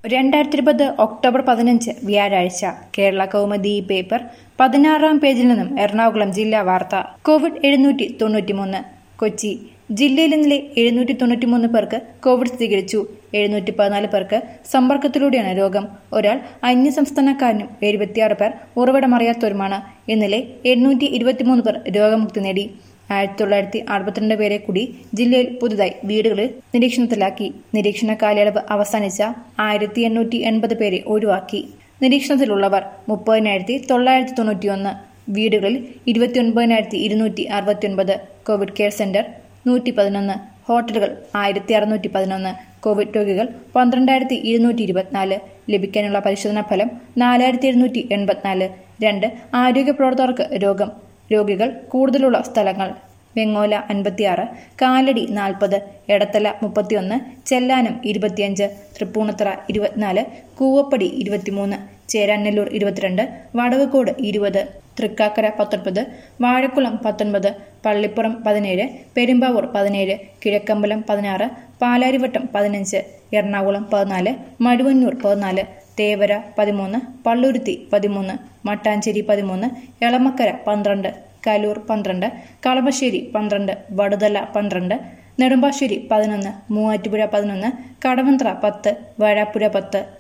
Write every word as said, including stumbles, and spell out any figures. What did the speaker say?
രണ്ടായിരത്തി ഇരുപത് ഒക്ടോബർ പതിനഞ്ച് വ്യാഴാഴ്ച കേരള കൗമുദി പേപ്പർ പതിനാറാം പേജിൽ നിന്നും എറണാകുളം ജില്ലാ വാർത്ത. കോവിഡ് എഴുന്നൂറ്റി തൊണ്ണൂറ്റിമൂന്ന്. കൊച്ചി ജില്ലയിൽ ഇന്നലെ എഴുന്നൂറ്റി തൊണ്ണൂറ്റിമൂന്ന് പേർക്ക് കോവിഡ് സ്ഥിരീകരിച്ചു. എഴുന്നൂറ്റി പതിനാല് പേർക്ക് സമ്പർക്കത്തിലൂടെയാണ് രോഗം. ഒരാൾ അന്യസംസ്ഥാനക്കാരനും എഴുപത്തിയാറ് പേർ ഉറവിടമറിയാത്തവരുമാണ്. ഇന്നലെ എണ്ണൂറ്റി ഇരുപത്തിമൂന്ന് പേർ രോഗമുക്തി നേടി. ആയിരത്തി തൊള്ളായിരത്തി അറുപത്തിരണ്ട് പേരെ കൂടി ജില്ലയിൽ പുതുതായി വീടുകളിൽ നിരീക്ഷണത്തിലാക്കി. നിരീക്ഷണ കാലയളവ് അവസാനിച്ച ആയിരത്തി എണ്ണൂറ്റി എൺപത് പേരെ ഒഴിവാക്കി. നിരീക്ഷണത്തിലുള്ളവർ മുപ്പതിനായിരത്തി തൊള്ളായിരത്തി തൊണ്ണൂറ്റിയൊന്ന്. വീടുകളിൽ ഇരുപത്തി ഒൻപതിനായിരത്തി ഇരുന്നൂറ്റി അറുപത്തി ഒൻപത്. കോവിഡ് കെയർ സെന്റർ നൂറ്റി പതിനൊന്ന്. ഹോട്ടലുകൾ ആയിരത്തി അറുന്നൂറ്റി പതിനൊന്ന്. കോവിഡ് രോഗികൾ പന്ത്രണ്ടായിരത്തി ഇരുന്നൂറ്റി ഇരുപത്തിനാല്. ലഭിക്കാനുള്ള പരിശോധനാ ഫലം നാലായിരത്തി എഴുന്നൂറ്റി എൺപത്തിനാല്. രണ്ട് ആരോഗ്യ പ്രവർത്തകർക്ക് രോഗം. രോഗികൾ കൂടുതലുള്ള സ്ഥലങ്ങൾ: വെങ്ങോല അൻപത്തിയാറ്, കാലടി നാൽപ്പത്, എടത്തല മുപ്പത്തിയൊന്ന്, ചെല്ലാനം ഇരുപത്തിയഞ്ച്, തൃപ്പൂണിത്തറ ഇരുപത്തിനാല്, കൂവപ്പടി ഇരുപത്തിമൂന്ന്, ചേരാനെല്ലൂർ ഇരുപത്തിരണ്ട്, വടവുകോട് ഇരുപത്, തൃക്കാക്കര പത്തൊൻപത്, വാഴക്കുളം പത്തൊൻപത്, പള്ളിപ്പുറം പതിനേഴ്, പെരുമ്പാവൂർ പതിനേഴ്, കിഴക്കമ്പലം പതിനാറ്, പാലാരിവട്ടം പതിനഞ്ച്, എറണാകുളം പതിനാല്, മഴുവന്നൂർ പതിനാല്, തേവര പതിമൂന്ന്, പള്ളുരുത്തി പതിമൂന്ന്, മട്ടാഞ്ചേരി പതിമൂന്ന്, എളമക്കര പന്ത്രണ്ട്, കലൂർ പന്ത്രണ്ട്, കളമശ്ശേരി പന്ത്രണ്ട്, വടുതല പന്ത്രണ്ട്, നെടുമ്പാശ്ശേരി പതിനൊന്ന്, മൂവാറ്റുപുഴ പതിനൊന്ന്, കടവന്ത്ര പത്ത്, വാഴാപ്പുഴ പത്ത്,